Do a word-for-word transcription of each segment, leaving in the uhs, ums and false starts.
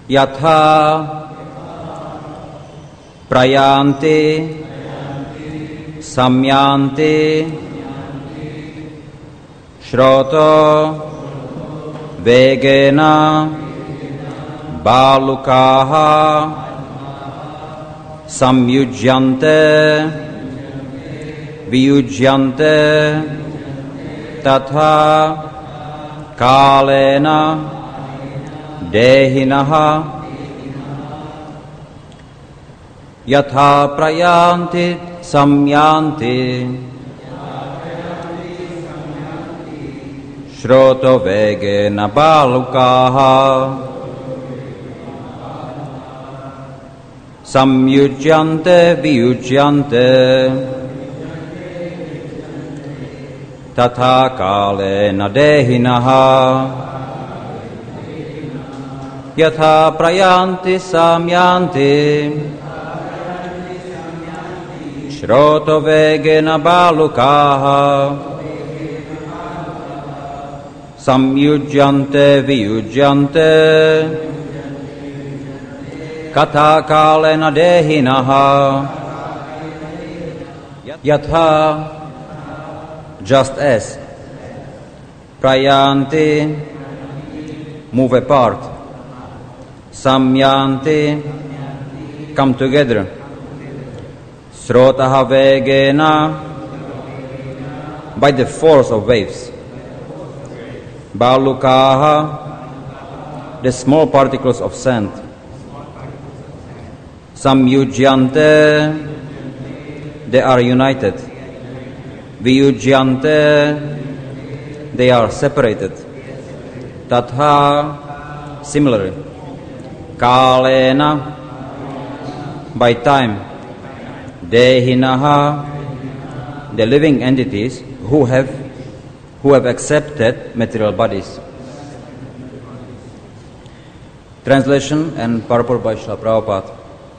Yatha prayanti samyanti shroto vegena balukaha samyujyante viyujyante tatha kalena dehinaha yatha prayanti samyanti shroto vegena balukaha samyujyante viyujyante tatha kalena dehinaha yatha prayanti samyanti shroto vegena balukaha samyujyante viyujyante tatha kalena dehinaha yatha, just as, prayanti, move apart, samyanti, come together, srotaha vegena, by the force of waves, balukaha, the small particles of sand, samyujyante, they are united, viyujyante, they are separated, tatha, similarly, kalena, by time, dehinaha, the living entities who have who have accepted material bodies. Translation and purport by Srila Prabhupada.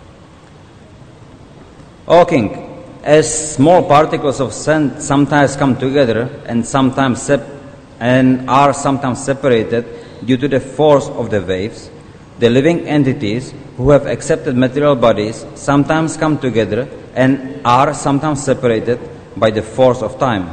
O King, as small particles of sand sometimes come together and sometimes sep- and are sometimes separated due to the force of the waves, the living entities who have accepted material bodies sometimes come together and are sometimes separated by the force of time.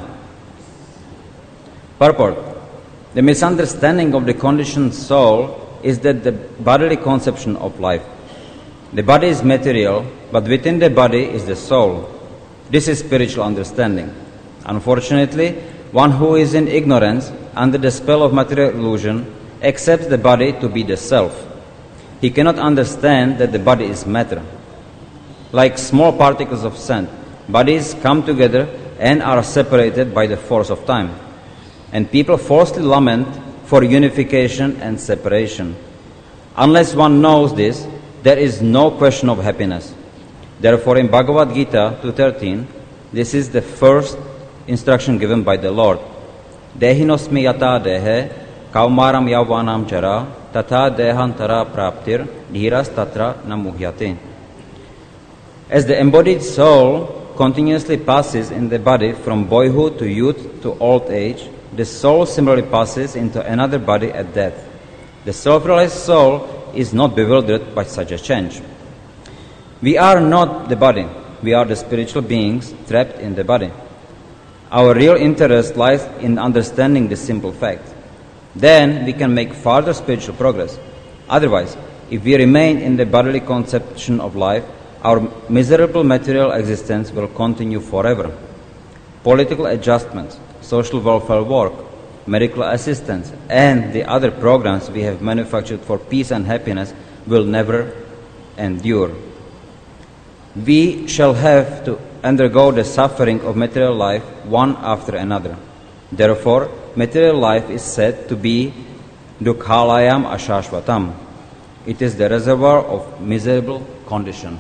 Purport. The misunderstanding of the conditioned soul is that the bodily conception of life. The body is material, but within the body is the soul. This is spiritual understanding. Unfortunately, one who is in ignorance, under the spell of material illusion, accepts the body to be the self. He cannot understand that the body is matter. Like small particles of sand, bodies come together and are separated by the force of time. And people falsely lament for unification and separation. Unless one knows this, there is no question of happiness. Therefore, in Bhagavad Gita two thirteen, this is the first instruction given by the Lord. Dehinosmi yata dehe, kaumaram yavanam chara, tata dehantara praptir, dhiras tatra namuhyate. As the embodied soul continuously passes in the body from boyhood to youth to old age, the soul similarly passes into another body at death. The self-realized soul is not bewildered by such a change. We are not the body. We are the spiritual beings trapped in the body. Our real interest lies in understanding this simple fact. Then we can make further spiritual progress. Otherwise, if we remain in the bodily conception of life, our miserable material existence will continue forever. Political adjustments, social welfare work, medical assistance, and the other programs we have manufactured for peace and happiness will never endure. We shall have to undergo the suffering of material life one after another. Therefore, material life is said to be dukhalayam ashashvatam. It is the reservoir of miserable condition.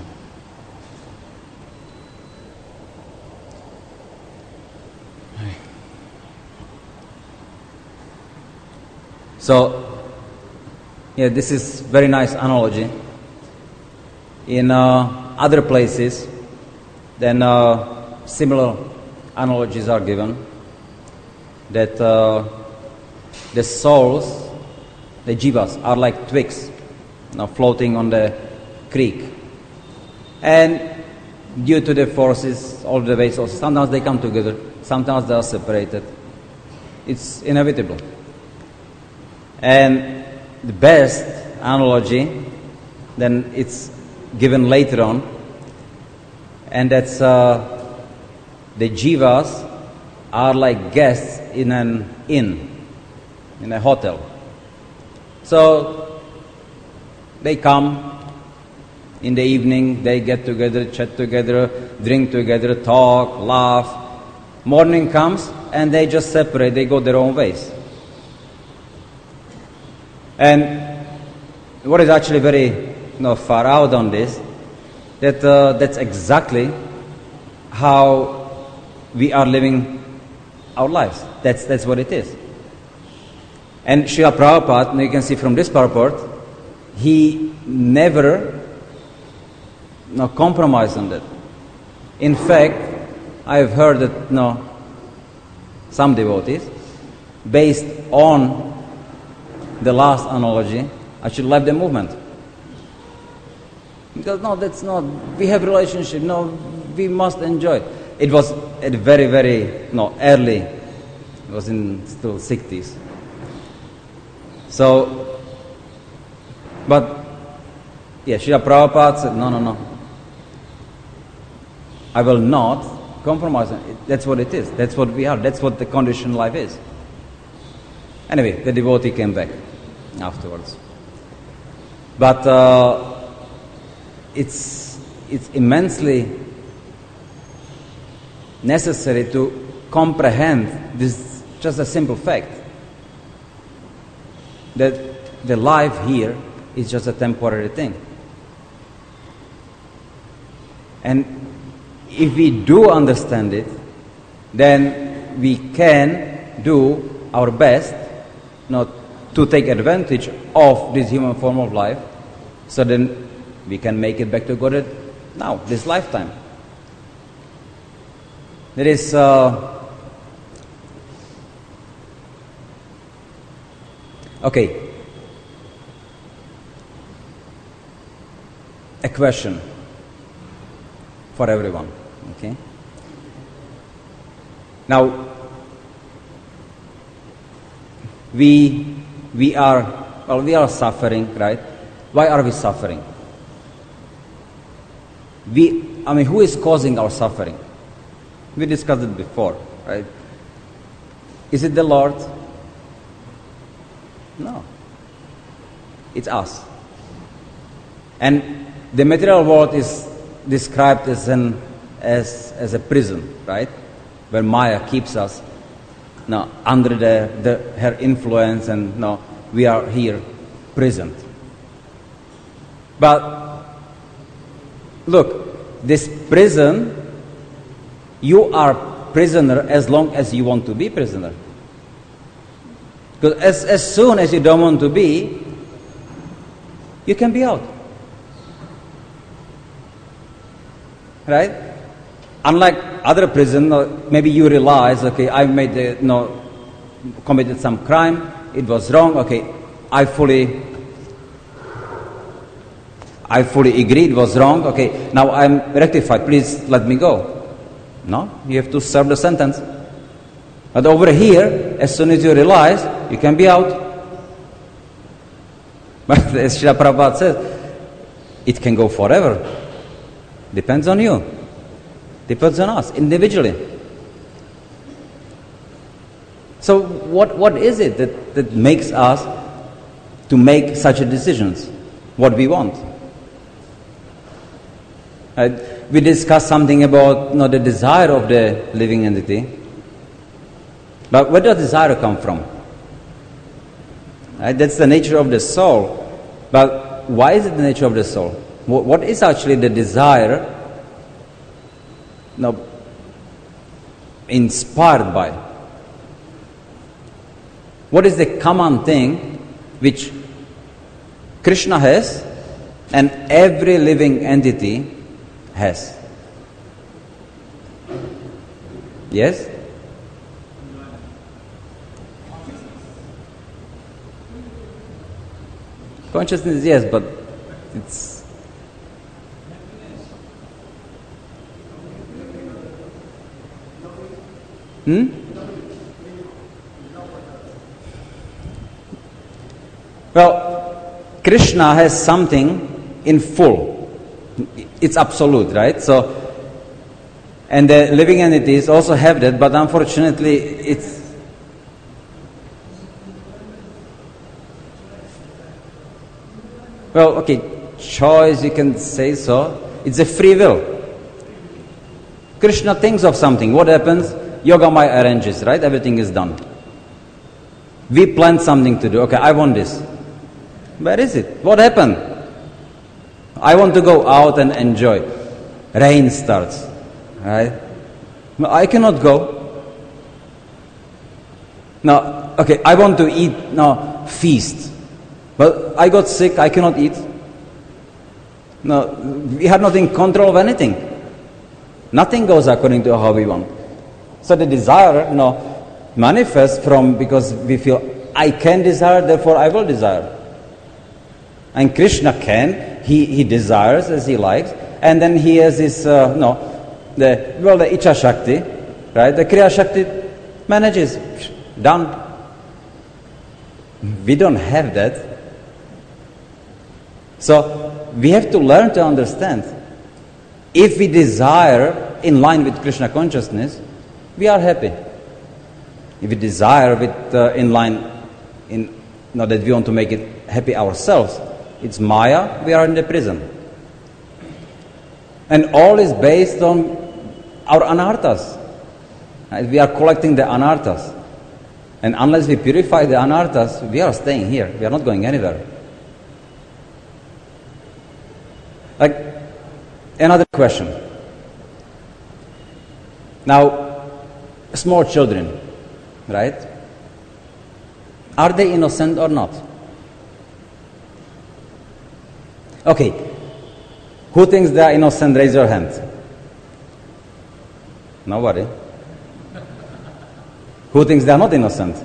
So, yeah, this is very nice analogy. In uh, other places, then uh, similar analogies are given. That uh, the souls, the jivas, are like twigs. you know, floating on the creek. And due to the forces, all the waves, also, sometimes they come together, sometimes they are separated. It's inevitable. And the best analogy, then it's given later on, and that's uh, the jivas are like guests in an inn, in a hotel. So they come in the evening, they get together, chat together, drink together, talk, laugh. Morning comes and they just separate, they go their own ways. And what is actually very you know, far out on this, that uh, that's exactly how we are living our lives. That's that's what it is. And Srila Prabhupada, you can see from this purport, he never you know, compromised on that. In fact, I have heard that you know, some devotees, based on the last analogy, actually left the movement. Because no, that's not, we have relationship, no, we must enjoy. It was at very, very, no, early, it was in still sixties. So, but, yeah, Srila Prabhupada said, no, no, no. I will not compromise. That's what it is. That's what we are. That's what the conditioned life is. Anyway, the devotee came back afterwards. But uh, it's it's immensely necessary to comprehend this just a simple fact that the life here is just a temporary thing. And if we do understand it, then we can do our best not to take advantage of this human form of life, so then we can make it back to Godhead now, this lifetime. There is uh, okay a question for everyone. Okay. Now we we are well we are suffering, right? Why are we suffering? We I mean who is causing our suffering? We discussed it before, right? Is it the Lord? No. It's us. And the material world is described as an as as a prison, right? Where Maya keeps us now under the, the her influence, and now we are here prisoned. But look, this prison, you are prisoner as long as you want to be prisoner. Because as, as soon as you don't want to be, you can be out. Right? Unlike other prison, maybe you realize, okay, I made a, you know, committed some crime, it was wrong, okay, I fully I fully agree it was wrong, okay, now I'm rectified, please let me go. No, you have to serve the sentence. But over here, as soon as you realize, you can be out. But as Srila Prabhupada says, it can go forever. Depends on you. Depends on us, individually. So what, what is it that, that makes us to make such a decisions? What we want? Right? We discussed something about you know, the desire of the living entity. But where does desire come from? Right? That's the nature of the soul. But why is it the nature of the soul? What, what is actually the desire you know, inspired by? What is the common thing which Krishna has and every living entity has? Yes? Consciousness, yes, but It's hmm? Well, Krishna has something in full. It's absolute, right? So, and the living entities also have that, but unfortunately, it's well, okay, choice, you can say so. It's a free will. Krishna thinks of something. What happens? Yogamaya arranges, right? Everything is done. We plan something to do. Okay, I want this. Where is it? What happened? I want to go out and enjoy. Rain starts, right? No, I cannot go. No, okay, I want to eat, no, feast. But I got sick, I cannot eat. No, we are not in control of anything. Nothing goes according to how we want. So the desire, you know, manifests from because we feel I can desire, therefore I will desire. And Krishna can, he, he desires as he likes, and then he has this, uh, no, the well the Icha Shakti, right? The Kriya Shakti manages, done. We don't have that. So we have to learn to understand. If we desire in line with Krishna consciousness, we are happy. If we desire with uh, in line, in not that we want to make it happy ourselves, it's Maya. We are in the prison, and all is based on our anarthas. Right? We are collecting the anarthas, and unless we purify the anarthas, we are staying here. We are not going anywhere. Like another question. Now, small children, right? Are they innocent or not? Okay. Who thinks they are innocent? Raise your hand. Nobody. Who thinks they are not innocent?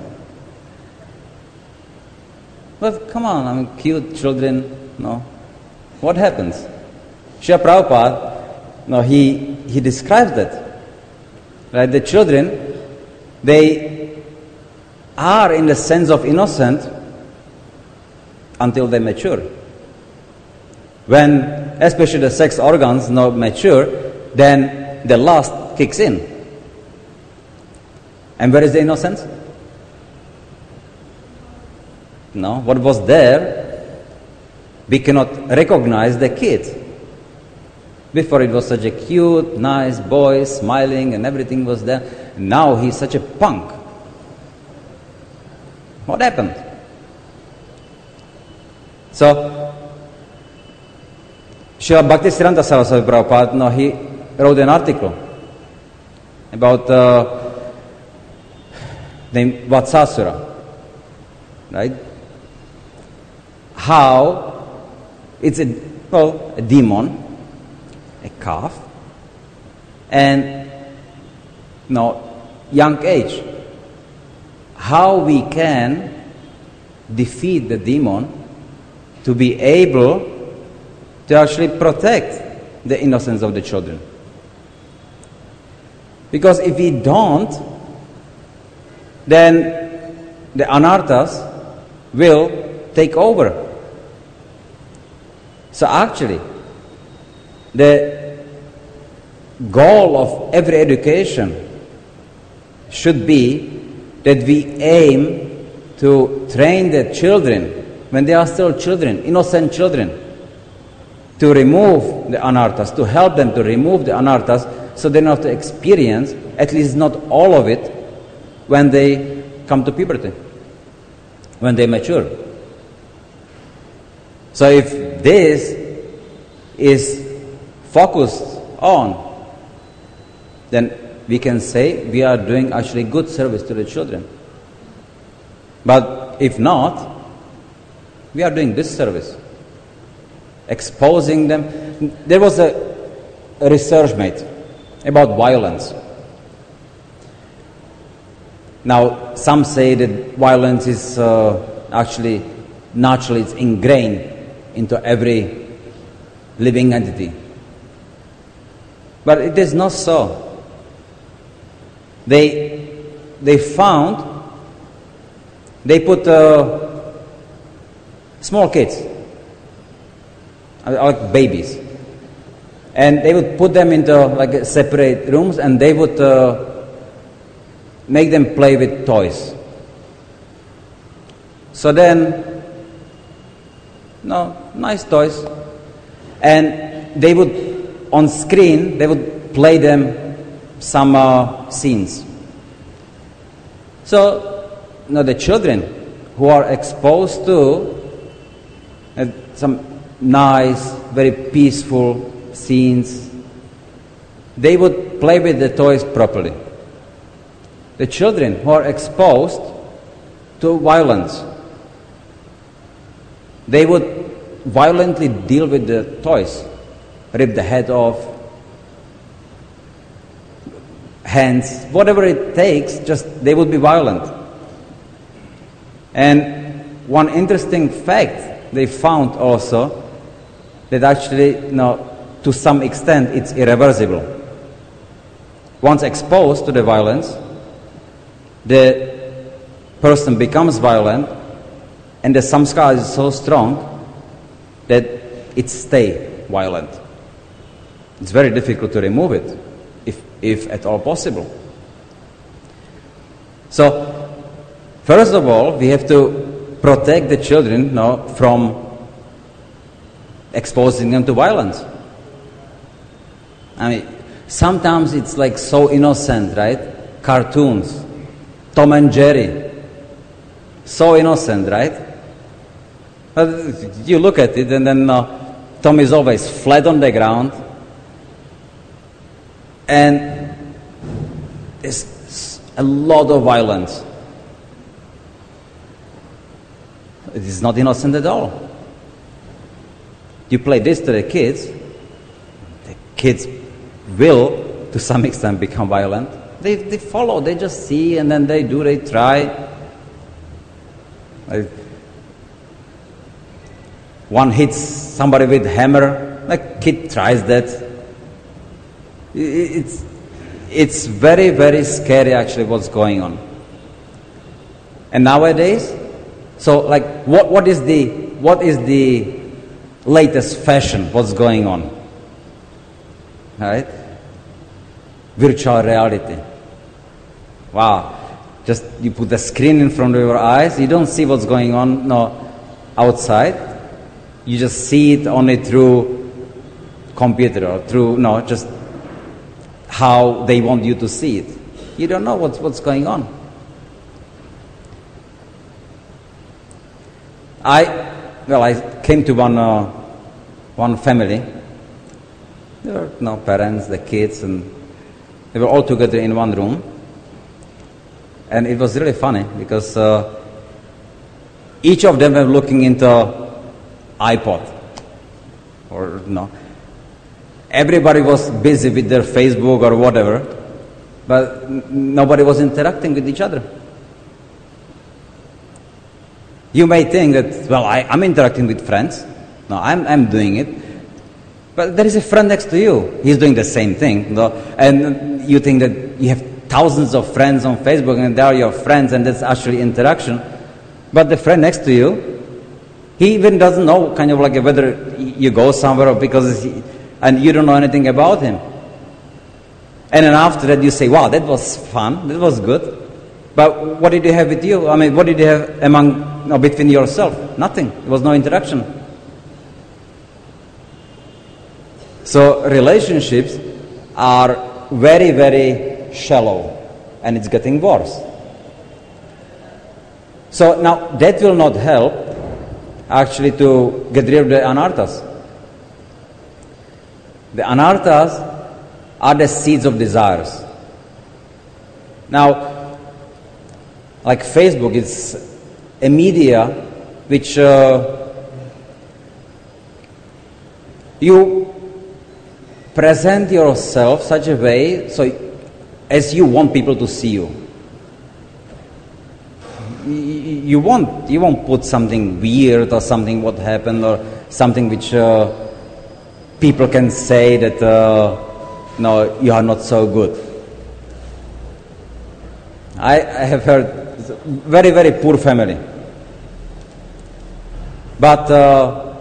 But come on, I mean, cute children, no? What happens? Srila Prabhupada, no, he, he describes that. Right? The children, they are in the sense of innocent until they mature. When, especially the sex organs now mature, then the lust kicks in. And where is the innocence? No, what was there, we cannot recognize the kid. Before it was such a cute, nice boy, smiling and everything was there. Now he's such a punk. What happened? So, Srila Bhaktisiddhanta Saraswati Prabhupada, no, he wrote an article about uh, named Vatsasura, right? How it's a, well, a demon, a calf, and now young age. How we can defeat the demon to be able to actually protect the innocence of the children. Because if we don't, then the anarthas will take over. So actually, the goal of every education should be that we aim to train the children when they are still children, innocent children, to remove the anarthas, to help them to remove the anarthas so they don't have to experience, at least not all of it, when they come to puberty, when they mature. So if this is focused on, then we can say we are doing actually good service to the children. But if not, we are doing disservice, exposing them. There was a, a research made about violence. Now, some say that violence is uh, actually naturally it's ingrained into every living entity. But it is not so. They, they found, they put uh, small kids, like babies, and they would put them into like separate rooms, and they would uh, make them play with toys. So then, no, nice toys, and they would, on screen, they would play them some uh, scenes. So, you know, the children who are exposed to uh, some nice, very peaceful scenes, they would play with the toys properly. The children who are exposed to violence, they would violently deal with the toys, rip the head off, hands, whatever it takes, just they would be violent. And one interesting fact they found also, that actually, you know, to some extent it's irreversible. Once exposed to the violence, the person becomes violent, and the samskara is so strong that it stays violent. It's very difficult to remove it, if, if at all possible. So, first of all, we have to protect the children, you know, from exposing them to violence. I mean, sometimes it's like so innocent, right? Cartoons, Tom and Jerry, so innocent, right? But you look at it, and then uh, Tom is always flat on the ground, and there's a lot of violence. It is not innocent at all. You play this to the kids, the kids will, to some extent, become violent. They they follow, they just see, and then they do, they try. Like, one hits somebody with hammer, like kid tries that. It's it's very, very scary actually what's going on. And nowadays, so like what what is the what is the latest fashion? What's going on? Right? Virtual reality. Wow. Just you put the screen in front of your eyes, you don't see what's going on no outside. You just see it only through computer or through no just how they want you to see it. You don't know what's what's going on. I well I came to one uh, one family. There were no parents, the kids, and they were all together in one room. And it was really funny because uh, each of them were looking into iPod, or no. Everybody was busy with their Facebook or whatever, but n- nobody was interacting with each other. You may think that, well, I, I'm interacting with friends. No, I'm I'm doing it. But there is a friend next to you. He's doing the same thing. No? And you think that you have thousands of friends on Facebook and they are your friends and that's actually interaction. But the friend next to you, he even doesn't know kind of like whether you go somewhere or because he, and you don't know anything about him. And then after that you say, wow, that was fun, that was good. But what did you have with you? I mean, what did you have among, no, between yourself? Nothing. There was no interaction. So relationships are very, very shallow, and it's getting worse. So now that will not help actually to get rid of the anarthas. The anarthas are the seeds of desires. Now, like Facebook, it's a media which uh, you present yourself such a way so as you want people to see you. You won't you won't put something weird or something what happened or something which uh, people can say that, uh, no, you are not so good. I, I have heard very, very poor family. But uh,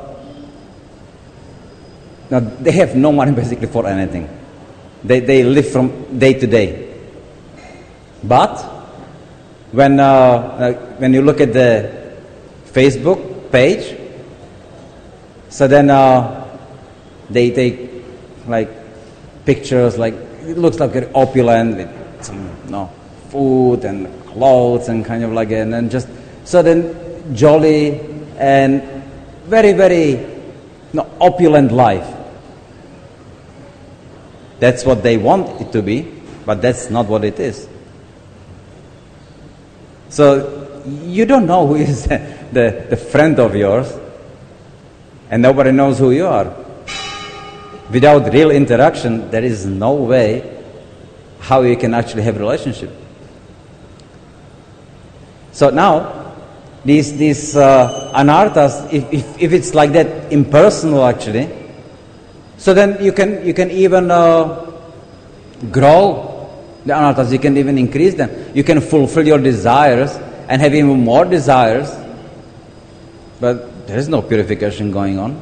no, they have no money basically for anything. They, they live from day to day. But when, uh, when you look at the Facebook page, so then uh, they take like pictures, like it looks like very opulent with some, you know, food and clothes and kind of like, and then just so then jolly and very, very, you know, opulent life. That's what they want it to be, but that's not what it is. So you don't know who is the, the, the friend of yours, and nobody knows who you are. Without real interaction, there is no way how you can actually have a relationship. So now, these these uh, anarthas, if, if if it's like that impersonal actually, so then you can you can even uh, grow the anarthas. You can even increase them. You can fulfill your desires and have even more desires. But there is no purification going on.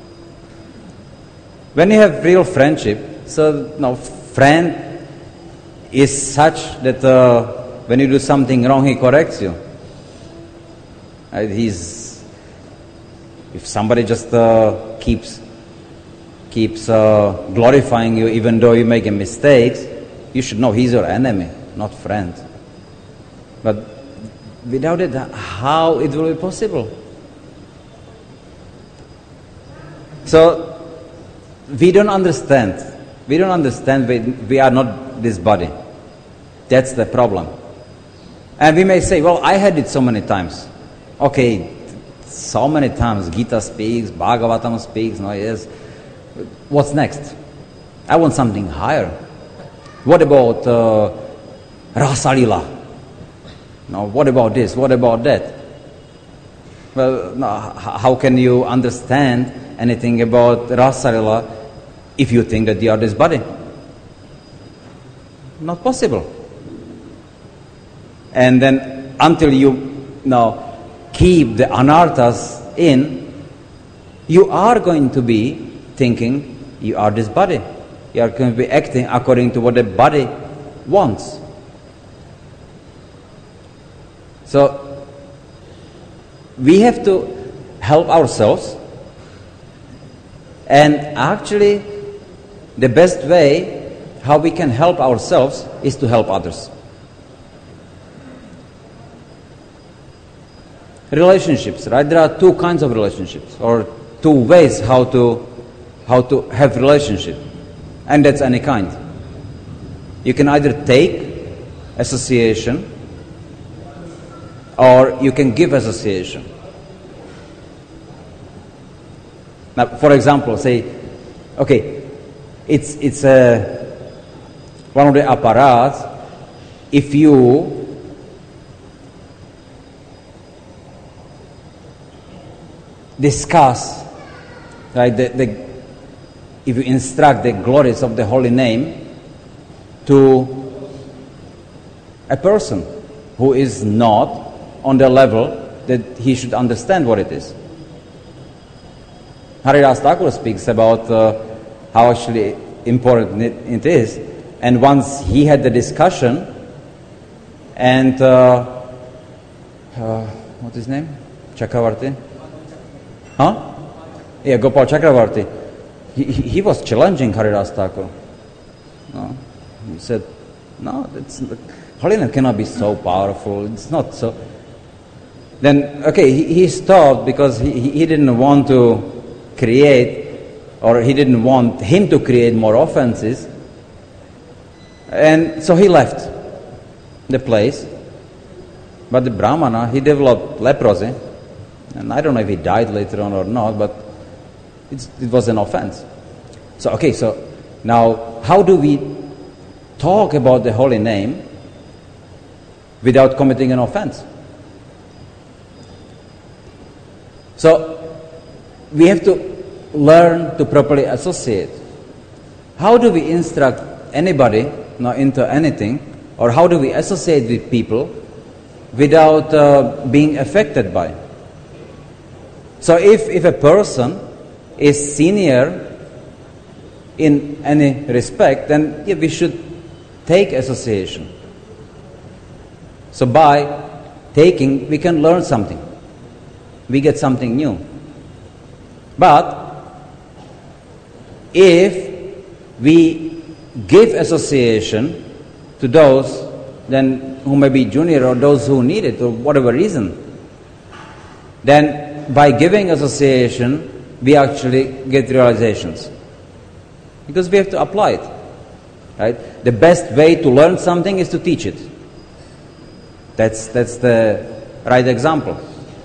When you have real friendship, so now friend is such that uh, when you do something wrong, he corrects you. Uh, he's if somebody just uh, keeps keeps uh, glorifying you, even though you make a mistakes, you should know he's your enemy, not friend. But without it, how it will be possible? So we don't understand. We don't understand. We, we are not this body. That's the problem. And we may say, well, I had it so many times. Okay, so many times Gita speaks, Bhagavatam speaks, no, yes. What's next? I want something higher. What about uh, Rasalila? No, what about this? What about that? Well, no, how can you understand anything about Rasalila if you think that you are this body? Not possible. And then until you now keep the anarthas in, you are going to be thinking you are this body. You are going to be acting according to what the body wants. So we have to help ourselves, and actually the best way how we can help ourselves is to help others. Relationships, right? There are two kinds of relationships, or two ways how to how to have relationship, and that's any kind. You can either take association, or you can give association. Now, for example, say, okay, it's it's a one of the apparatus. If you discuss, right, the, the, if you instruct the glories of the holy name to a person who is not on the level that he should understand what it is. Haridas Thakur speaks about uh, how actually important it, it is, and once he had the discussion, and uh, uh, what's his name? Chakravarti? Huh? Yeah, Gopal Chakravarti. He, he, he was challenging Haridas Thakur. No? He said, no, it's, holiness cannot be so powerful. It's not so. Then, okay, he, he stopped because he, he didn't want to create, or he didn't want him to create more offenses. And so he left the place. But the Brahmana, he developed leprosy. And I don't know if he died later on or not, but it's, it was an offense. So, okay, so now how do we talk about the holy name without committing an offense? So, we have to learn to properly associate. How do we instruct anybody not into anything, or how do we associate with people without uh, being affected by? So if, if a person is senior in any respect, then yeah, we should take association. So by taking, we can learn something. We get something new. But if we give association to those then who may be junior or those who need it or whatever reason, then by giving association we actually get realizations. Because we have to apply it. Right? The best way to learn something is to teach it. That's that's the right example.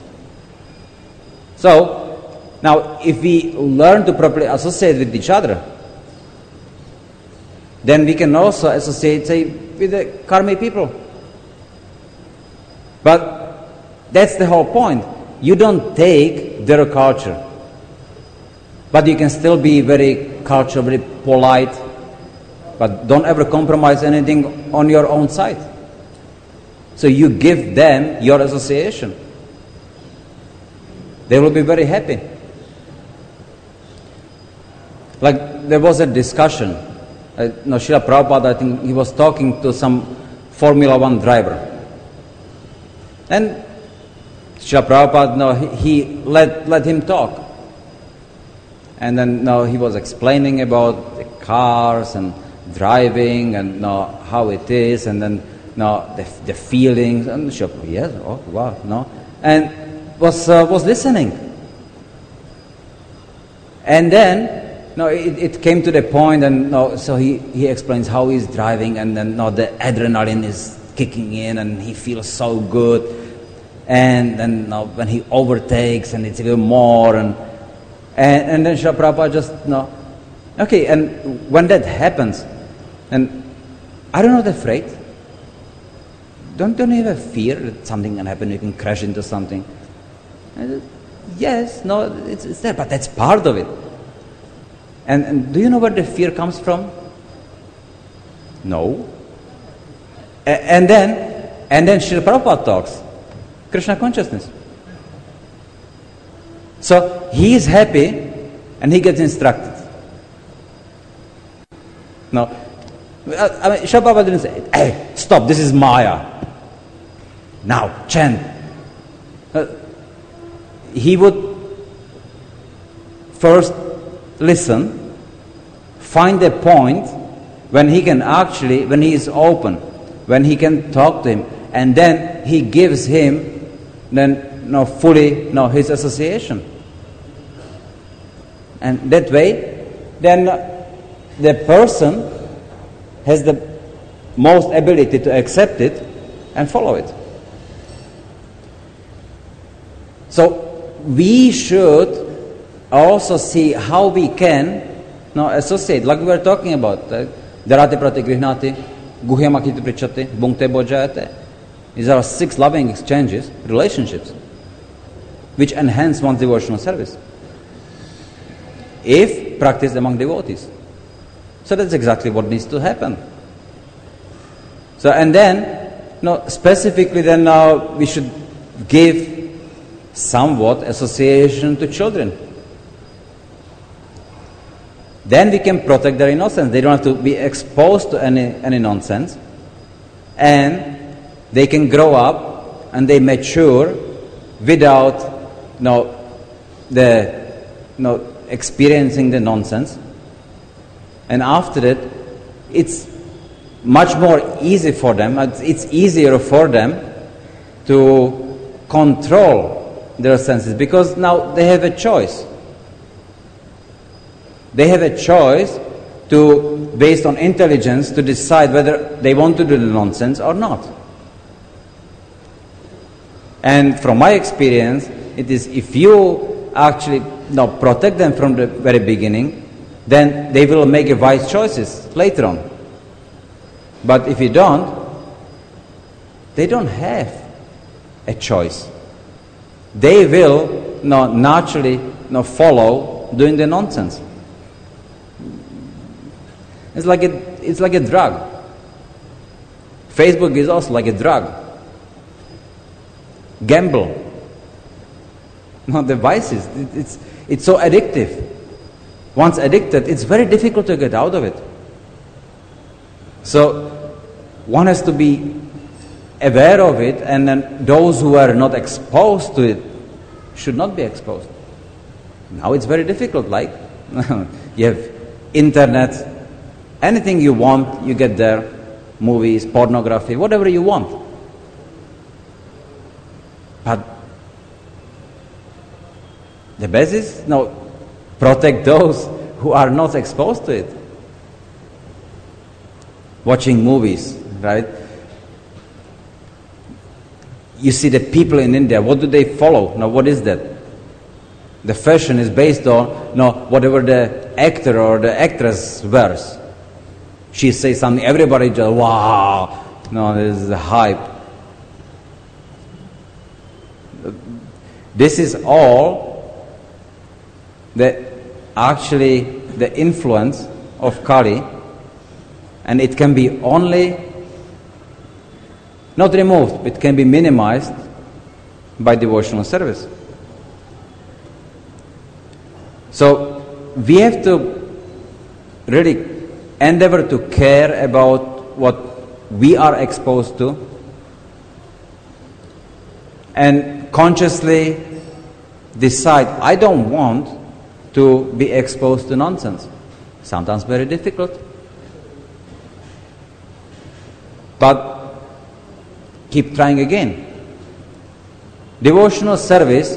So, now if we learn to properly associate with each other, then we can also associate, say, with the karmic people. But that's the whole point. You don't take their culture, but you can still be very cultural, very polite, but don't ever compromise anything on your own side. So you give them your association. They will be very happy. Like there was a discussion. Uh, no, Srila Prabhupada, I think he was talking to some Formula One driver. And Srila Prabhupada, no, he, he let, let him talk. And then no, he was explaining about the cars and driving and no, how it is, and then no, the, the feelings. And Srila, yes, oh wow, no. And was, uh, was listening. And then No, it, it came to the point, and no, so he, he explains how he's driving, and then no, the adrenaline is kicking in, and he feels so good. And then no, when he overtakes, and it's even more, and and, and then Srila Prabhupada just no, okay. And when that happens, and I don't know the afraid. Don't don't you have a fear that something can happen? You can crash into something. And, yes, no, it's, it's there, but that's part of it. And, and do you know where the fear comes from? No. A, and then, and then Srila Prabhupada talks, Krishna consciousness. So he is happy, and he gets instructed. No, I mean, Srila Prabhupada didn't say, "Hey, stop! This is Maya. Now chant." Uh, he would first listen, find a point when he can actually, when he is open, when he can talk to him, and then he gives him then no fully no his association. And that way, then the person has the most ability to accept it and follow it. So we should also see how we can no, associate, like we were talking about. Dharate pratigrihnati, guhyamakiti prichati, bhunkte bojayate. These are six loving exchanges, relationships, which enhance one's devotional service, if practiced among devotees. So that's exactly what needs to happen. So and then, no, specifically then now we should give somewhat association to children. Then we can protect their innocence. They don't have to be exposed to any, any nonsense. And they can grow up and they mature without you know, the, you know, experiencing the nonsense. And after that, it's much more easy for them, it's easier for them to control their senses, because now they have a choice. They have a choice to, based on intelligence, to decide whether they want to do the nonsense or not. And from my experience, it is if you actually you know, protect them from the very beginning, then they will make a wise choices later on. But if you don't, they don't have a choice. They will you know, naturally you know, follow doing the nonsense. It's like a, it's like a drug. Facebook is also like a drug. Gamble. No, the vices. It, it's it's so addictive. Once addicted, it's very difficult to get out of it. So one has to be aware of it, and then those who are not exposed to it should not be exposed. Now it's very difficult. Like you have internet, anything you want, you get there. Movies, pornography, whatever you want. But the best is, no, protect those who are not exposed to it. Watching movies, right? You see the people in India, what do they follow? Now, what is that? The fashion is based on, no, whatever the actor or the actress wears. She says something, everybody just, wow, no, this is a hype. This is all the, actually the influence of Kali, and it can be only, not removed, it can be minimized by devotional service. So we have to really endeavor to care about what we are exposed to, and consciously decide, I don't want to be exposed to nonsense. Sometimes very difficult. But keep trying again. Devotional service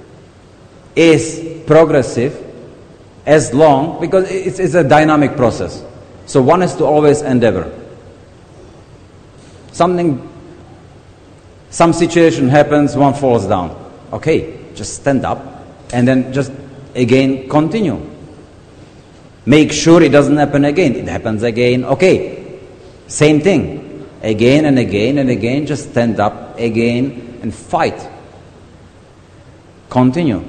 is progressive as long, because it's, it's a dynamic process. So one has to always endeavor. Something, some situation happens, one falls down. Okay, just stand up and then just again continue. Make sure it doesn't happen again. It happens again. Okay, same thing. Again and again and again, just stand up again and fight. Continue.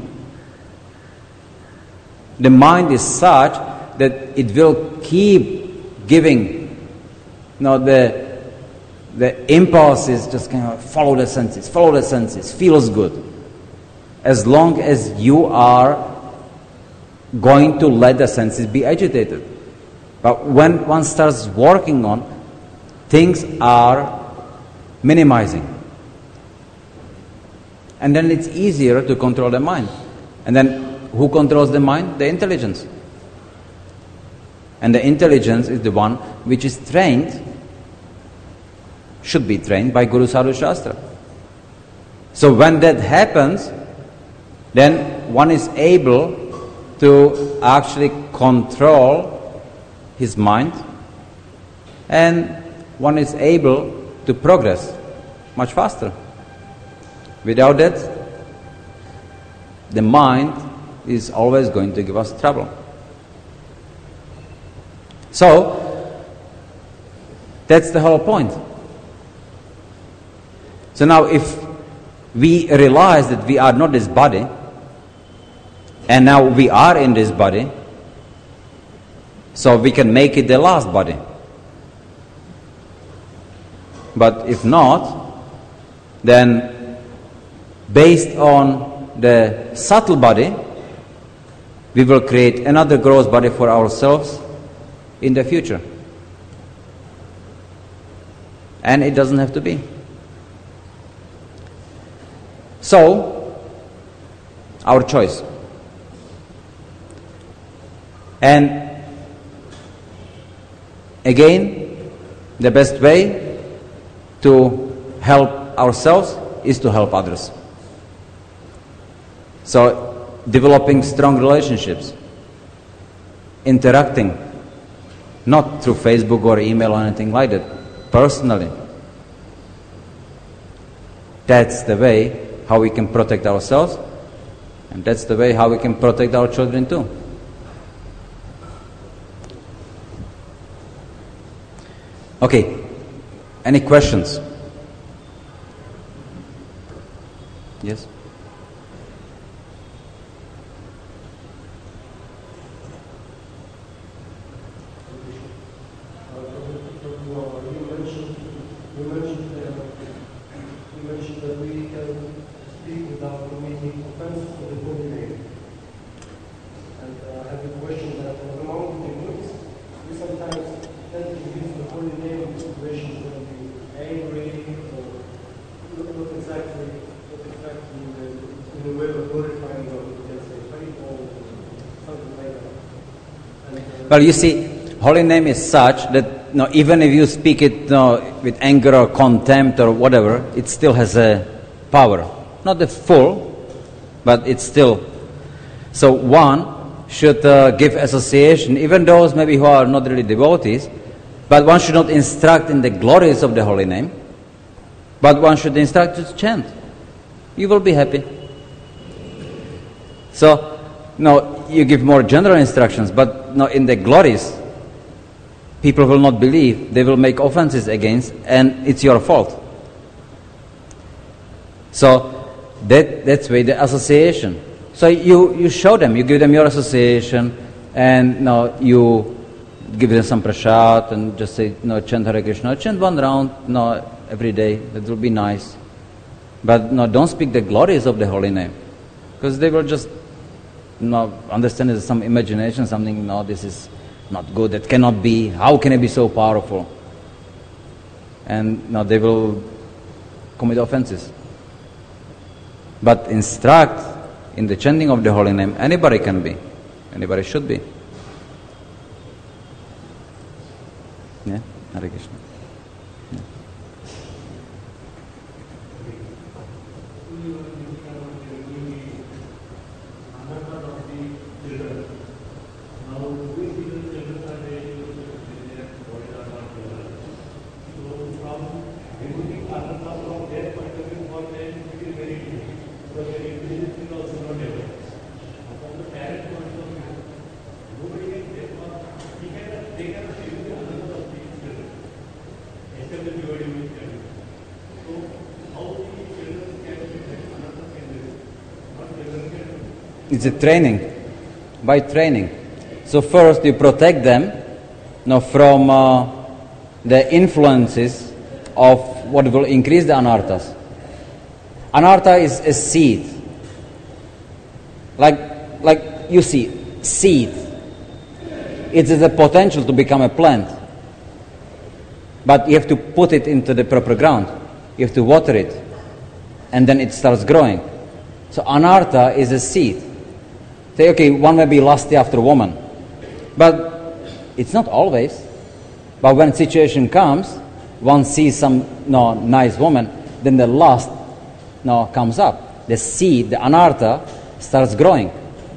The mind is such that it will keep giving, you know, the the impulse is just kind of follow the senses, follow the senses, feels good. As long as you are going to let the senses be agitated. But when one starts working on, things are minimizing. And then it's easier to control the mind. And then who controls the mind? The intelligence. And the intelligence is the one which is trained, should be trained by Guru Sadhu Shastra. So when that happens, then one is able to actually control his mind, and one is able to progress much faster. Without that, the mind is always going to give us trouble. So, that's the whole point. So now if we realize that we are not this body, and now we are in this body, so we can make it the last body. But if not, then based on the subtle body, we will create another gross body for ourselves in the future. And it doesn't have to be. So, our choice. And again, the best way to help ourselves is to help others. So, developing strong relationships, interacting, not through Facebook or email or anything like that, personally. That's the way how we can protect ourselves, and that's the way how we can protect our children too. Okay, any questions? Yes? Well, you see, holy name is such that you know, even if you speak it you know, with anger or contempt or whatever, it still has a power. Not the full, but it's still. So one should uh, give association, even those maybe who are not really devotees, but one should not instruct in the glories of the holy name, but one should instruct to chant. You will be happy. So, no, you give more general instructions, but no, in the glories, people will not believe, they will make offenses against, and it's your fault. So, that that's why the association. So you, you show them, you give them your association, and no, you give them some prasad, and just say, no, chant Hare Krishna, chant one round, no, every day, that will be nice. But no, don't speak the glories of the holy name, because they will just no, understand it as some imagination, something, no, this is not good, that cannot be, how can it be so powerful? And no, they will commit offenses. But instruct in the chanting of the holy name, anybody can be, anybody should be. Yeah, Hare Krishna. Yeah. It's a training, by training. So first you protect them you know, from uh, the influences of what will increase the anarthas. Anartha is a seed. Like, like you see, seed. It is the potential to become a plant. But you have to put it into the proper ground. You have to water it. And then it starts growing. So anartha is a seed. Say, okay, one may be lusty after a woman. But it's not always. But when situation comes, one sees some no, nice woman, then the lust no, comes up. The seed, the anartha, starts growing.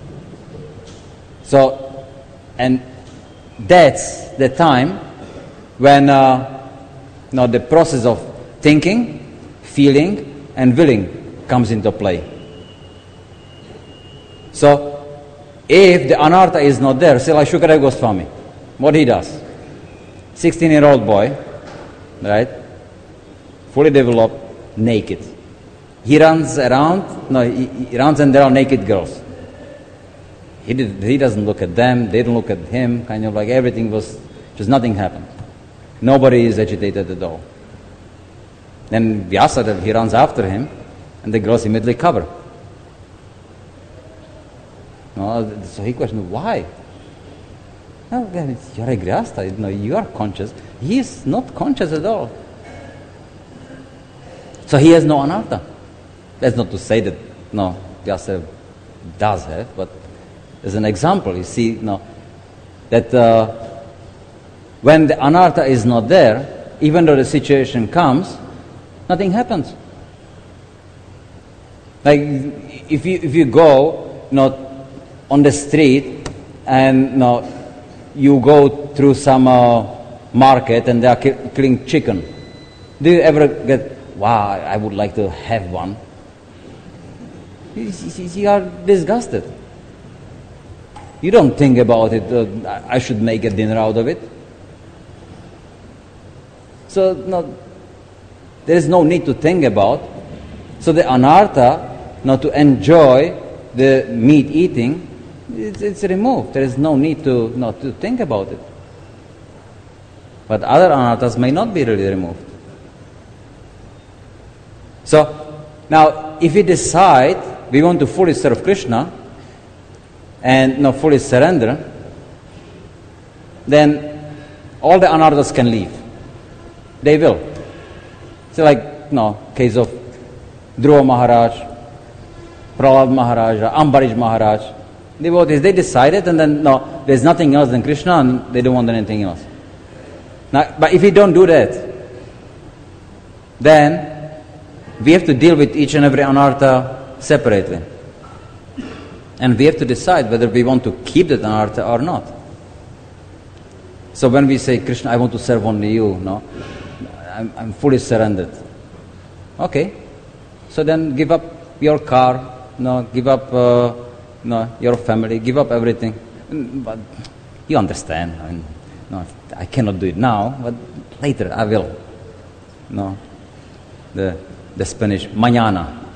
So, and that's the time when uh, no, the process of thinking, feeling, and willing comes into play. So, if the anartha is not there, say like Shukadeva Goswami, what he does, sixteen-year-old boy, right, fully developed, naked. He runs around, no, he, he runs and there are naked girls. He, did, he doesn't look at them, they don't look at him, kind of like everything was, just nothing happened. Nobody is agitated at all. Then Vyasadeva, he runs after him, and the girls immediately cover. No, so he questioned, why? No, you're a grihastha, no, you are conscious. He is not conscious at all. So he has no anartha. That's not to say that, no, Vyasadeva does have, but as an example, you see, no, that uh, when the anartha is not there, even though the situation comes, nothing happens. Like, if you if you go, you know, on the street and you know, you go through some uh, market and they are ki- killing chicken, do you ever get, wow, I would like to have one? You, you, you are disgusted. You don't think about it, uh, I should make a dinner out of it. So no, there is no need to think about. So the anartha, now to enjoy the meat eating, it's, it's removed. There is no need to not to think about it. But other anarthas may not be really removed. So now, if we decide we want to fully serve Krishna and not fully surrender, then all the anarthas can leave. They will. It's like no case of Dhruva Maharaj, Prahlad Maharaj, Ambarish Maharaj. devotees. They decided and then, no, there's nothing else than Krishna and they don't want anything else. Now, but if we don't do that, then we have to deal with each and every anartha separately. And we have to decide whether we want to keep that anartha or not. So when we say, Krishna, I want to serve only you, no, I'm, I'm fully surrendered. Okay, so then give up your car, no, give up uh, no, your family, give up everything. But you understand, I mean, no, I cannot do it now, but later I will. No, the the Spanish mañana.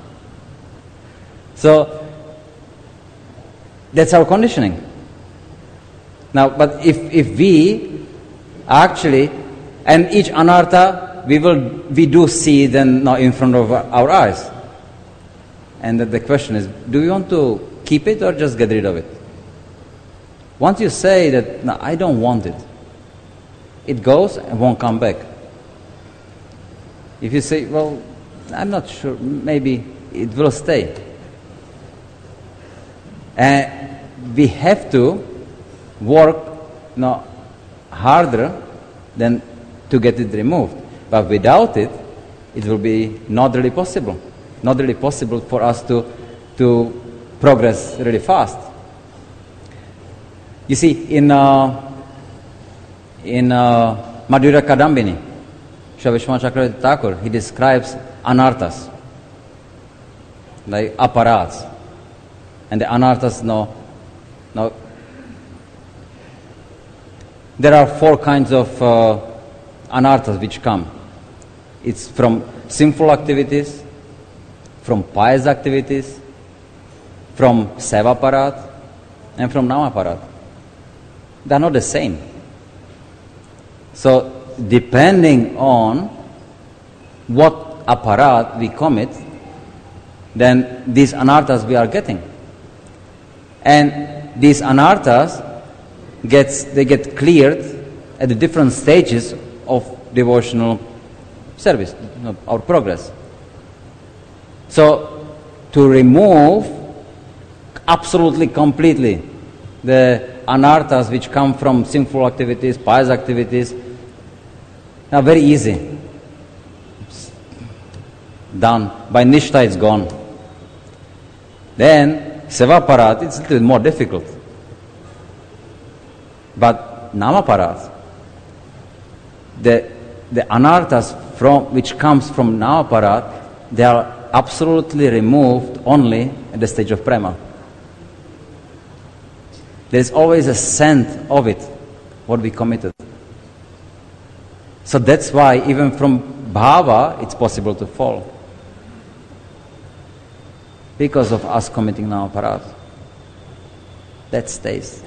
So that's our conditioning. Now, but if if we actually, and each anartha we will we do see then now in front of our eyes, and the question is, do we want to keep it or just get rid of it? Once you say that, no, I don't want it, it goes and won't come back. If you say, well, I'm not sure, maybe it will stay. And we have to work no, harder than to get it removed. But without it, it will be not really possible. Not really possible for us to, to progress really fast. You see, in uh, in uh, Madhurya Kadambini, Sri Vishwanath Chakravarti Thakur, he describes anarthas, like aparats. And the anarthas, no, no. There are four kinds of uh, anarthas which come. It's from sinful activities, from pious activities, from sevaparat, and from namaparat. They are not the same. So, depending on what aparat we commit, then these anarthas we are getting. And these anarthas gets they get cleared at the different stages of devotional service, or progress. So, to remove absolutely, completely the anarthas which come from sinful activities, pious activities, now very easy. It's done. By Nishtha it's gone. Then, Sevaparat, it's a little more difficult. But Namaparat, the, the anarthas from, which comes from Namaparat, they are absolutely removed only at the stage of prema. There is always a scent of it, what we committed. So that's why even from bhava it's possible to fall. Because of us committing namaparat. That stays.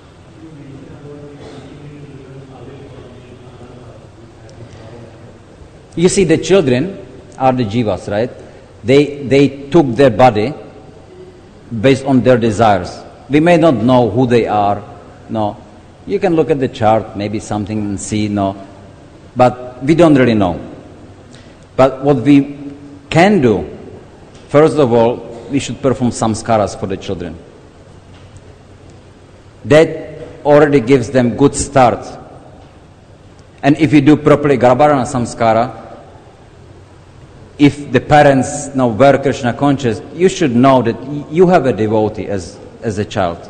You see, the children are the jivas, right? They they took their body based on their desires. We may not know who they are, no. You can look at the chart, maybe something and see, no. But we don't really know. But what we can do, first of all, we should perform samskaras for the children. That already gives them good start. And if you do properly Garbharana samskara, if the parents know were Krishna conscious, you should know that you have a devotee as as a child.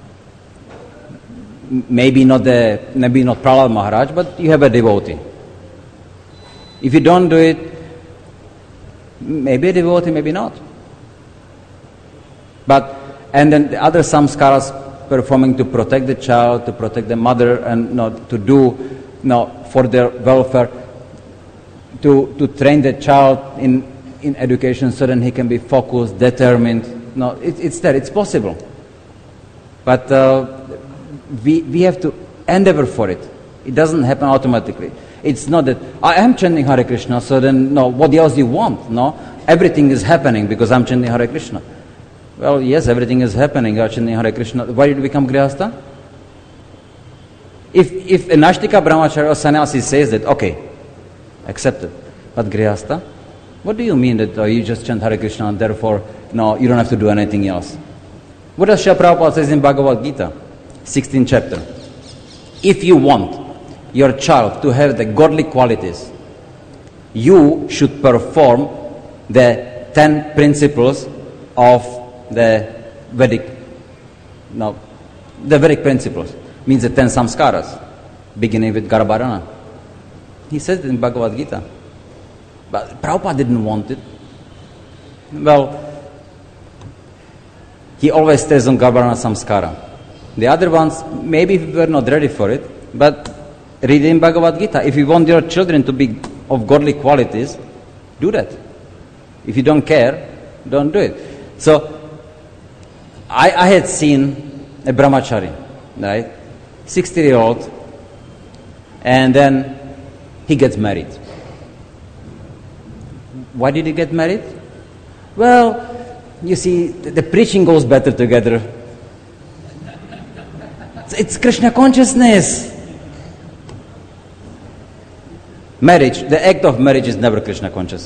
Maybe not the maybe not Prahlad Maharaj, but you have a devotee. If you don't do it, maybe a devotee, maybe not. But and then the other samskaras performing to protect the child, to protect the mother, and you know, to do you know, for their welfare, to to train the child in in education so that he can be focused, determined. No, it, it's there. It's possible. But uh, we we have to endeavor for it. It doesn't happen automatically. It's not that I am chanting Hare Krishna, so then no, what else do you want? No, everything is happening because I'm chanting Hare Krishna. Well, yes, everything is happening. You're chanting Hare Krishna. Why did you become Grihastha? If if a Nashtika Brahmachari or Sannyasi says that, okay, accept it. But Grihastha, what do you mean that uh, you just chant Hare Krishna and therefore no, you don't have to do anything else? What does Srila Prabhupada says in Bhagavad Gita, sixteenth chapter? If you want your child to have the godly qualities, you should perform the ten principles of the Vedic, no, the Vedic principles, means the ten samskaras, beginning with Garbharana. He says it in Bhagavad Gita. But Prabhupada didn't want it. Well, he always stays on Garbharana samskara. The other ones, maybe we were not ready for it, but read in Bhagavad Gita. If you want your children to be of godly qualities, do that. If you don't care, don't do it. So, I, I had seen a brahmachari, right, sixty-year-old, and then he gets married. Why did he get married? Well, you see, the, the preaching goes better together. It's, it's Krishna consciousness. Marriage, the act of marriage is never Krishna conscious.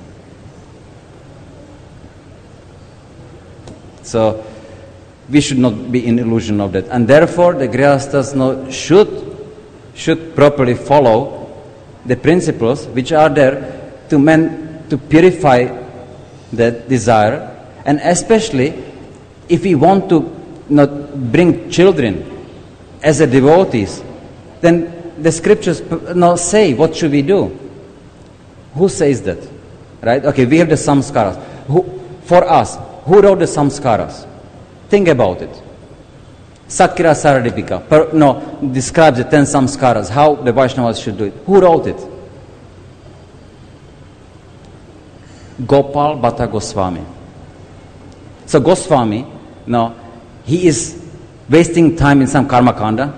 So, we should not be in illusion of that. And therefore, the Grihasthas no, should, should properly follow the principles which are there to man, to purify that desire. And especially, if we want to not bring children as a devotees, then the scriptures now say, what should we do? Who says that? Right? Okay, we have the samskaras. Who, for us, who wrote the samskaras? Think about it. Satkira Saradipika per, no, describes the ten samskaras, how the Vaishnavas should do it. Who wrote it? Gopal Bhatta Goswami. So Goswami, no, he is wasting time in some karma kanda.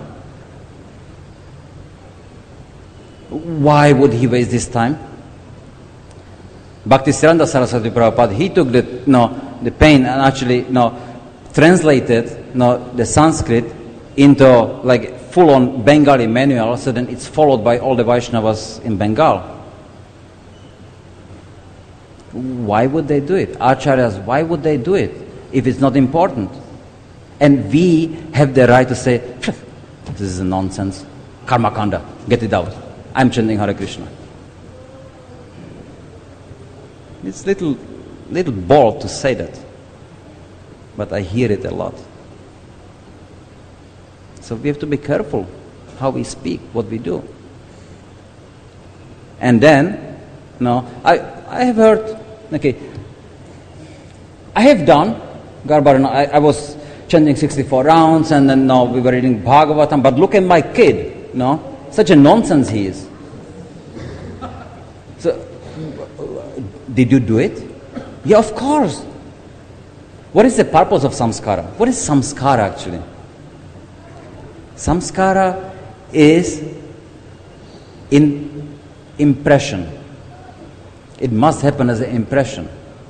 Why would he waste this time? Bhaktisiddhanta Saraswati Prabhupada, he took the, no, the pain and actually no, translated no, the Sanskrit into like full-on Bengali manual, so then it's followed by all the Vaishnavas in Bengal. Why would they do it? Acharyas, why would they do it if it's not important? And we have the right to say, this is nonsense, karma kanda, get it out. I'm chanting Hare Krishna. It's little, little bold to say that, but I hear it a lot. So we have to be careful how we speak, what we do. And then, no, I, I have heard, okay, I have done Garbharana. I, I was chanting sixty-four rounds, and then no, we were reading Bhagavatam. But look at my kid, no, such a nonsense he is. So, did you do it? Yeah, of course. What is the purpose of samskara? What is samskara actually? Samskara is in impression. It must happen as an impression.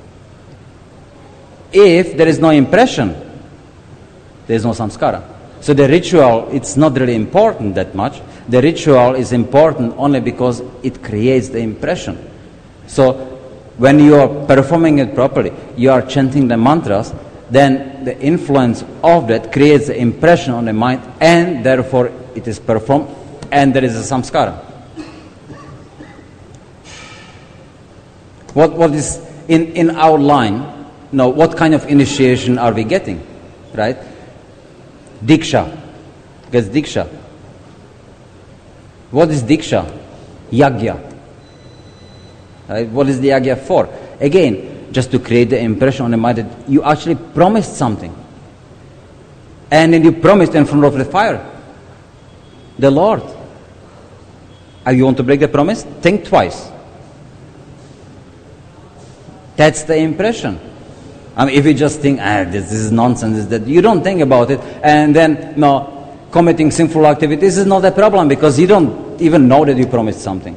If there is no impression, there is no samskara. So the ritual, it's not really important that much. The ritual is important only because it creates the impression. So when you are performing it properly, you are chanting the mantras, then the influence of that creates the impression on the mind, and therefore it is performed, and there is a samskara. What what is in, in our line, now what kind of initiation are we getting? Right? Diksha. Gets Diksha. What is Diksha? Yagya. Right? What is the yagya for? Again, just to create the impression on the mind that you actually promised something. And then you promised in front of the fire. The Lord. And you want to break the promise? Think twice. That's the impression. I mean, if you just think, ah, this, this is nonsense, this, that, you don't think about it, and then, no, committing sinful activities is not a problem because you don't even know that you promised something.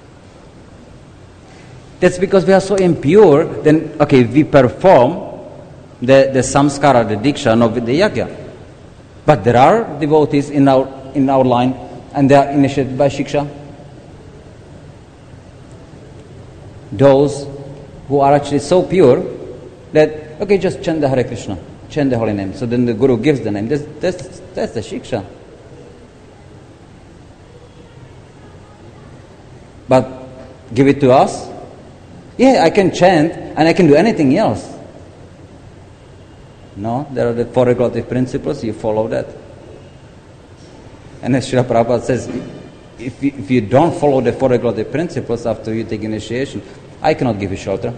That's because we are so impure, then, okay, we perform the, the samskara, the diksha, not with the yagya. But there are devotees in our, in our line, and they are initiated by shiksha. Those who are actually so pure that, okay, just chant the Hare Krishna. chant the holy name. So then the Guru gives the name. That's, that's, that's the Shiksha. But give it to us? Yeah, I can chant and I can do anything else. No, there are the four regulative principles, you follow that. And as Srila Prabhupada says, if you, if you don't follow the four regulative principles after you take initiation, I cannot give you shelter.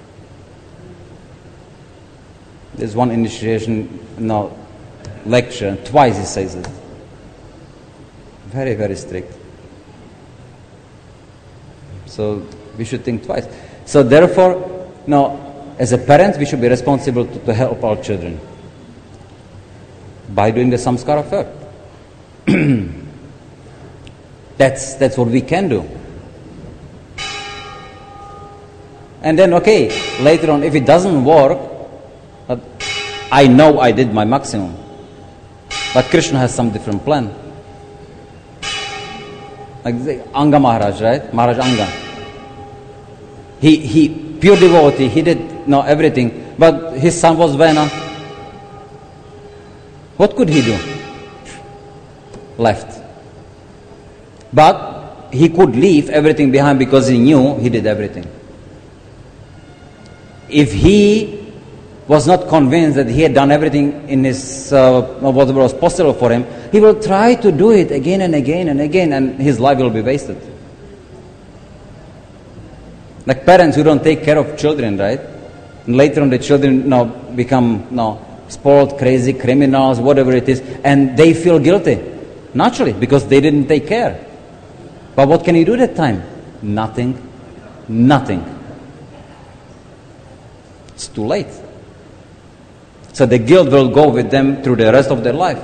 There's one initiation no, lecture, and twice he says it. Very, very strict. So we should think twice. So therefore, no, as a parent, we should be responsible to, to help our children by doing the samskara first. that's that's what we can do. And then, okay, later on, if it doesn't work, but I know I did my maximum. But Krishna has some different plan. Like Anga Maharaj, right? Maharaj Anga. He, he, pure devotee, he did know everything, but his son was Vena. What could he do? Left. But he could leave everything behind because he knew he did everything. If he was not convinced that he had done everything in his, uh, whatever was possible for him, he will try to do it again and again and again, and his life will be wasted. Like parents who don't take care of children, right? And later on the children you know, become you know, spoiled, crazy, criminals, whatever it is, and they feel guilty. Naturally, because they didn't take care. But what can you do that time? Nothing. Nothing. It's too late. So the guilt will go with them through the rest of their life.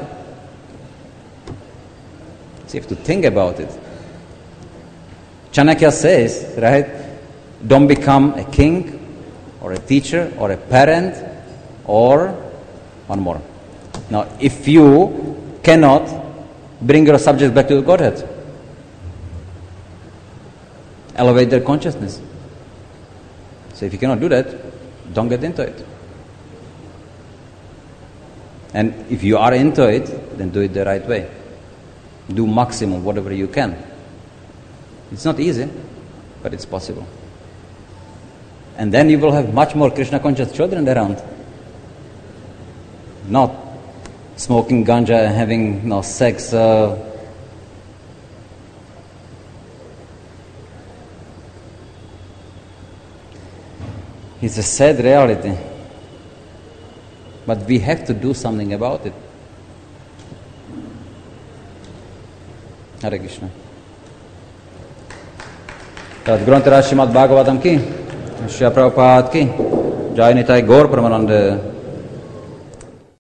So you have to think about it. Chanakya says, right, don't become a king or a teacher or a parent or one more. Now, if you cannot bring your subjects back to the Godhead, elevate their consciousness. So if you cannot do that, don't get into it. And if you are into it, then do it the right way. Do maximum, whatever you can. It's not easy, but it's possible. And then you will have much more Krishna conscious children around. Not smoking ganja and having you know, sex. Uh, it's a sad reality. But we have to do something about it. Hare Krishna. Tad Grantara Srimad Bhagavatam ki, Shri Prabhupada ki, Jai Nitai Gaur Pramananda.